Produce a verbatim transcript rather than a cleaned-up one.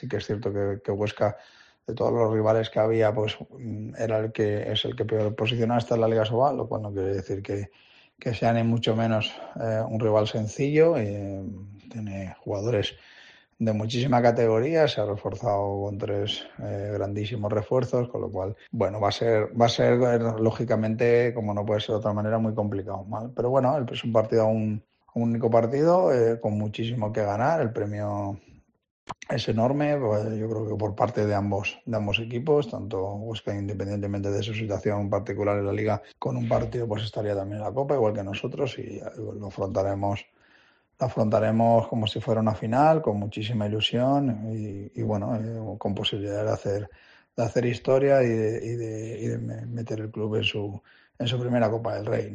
Sí que es cierto que, que Huesca, de todos los rivales que había, pues era el que es el que peor posicionado está en la Liga Sobal, lo cual no quiere decir que, que sea ni mucho menos eh, un rival sencillo. Eh, tiene jugadores de muchísima categoría, se ha reforzado con tres eh, grandísimos refuerzos, con lo cual, bueno, va a ser, va a ser lógicamente, como no puede ser de otra manera, muy complicado, ¿vale? Pero bueno, es un partido, un, un único partido, eh, con muchísimo que ganar, el premio es enorme, pues yo creo que por parte de ambos, de ambos equipos, tanto Huesca, independientemente de su situación particular en la liga, con un partido pues estaría también en la Copa, igual que nosotros, y lo afrontaremos, lo afrontaremos como si fuera una final, con muchísima ilusión y, y bueno, eh, con posibilidad de hacer, de hacer historia y de, y de, y de meter el club en su, en su primera Copa del Rey.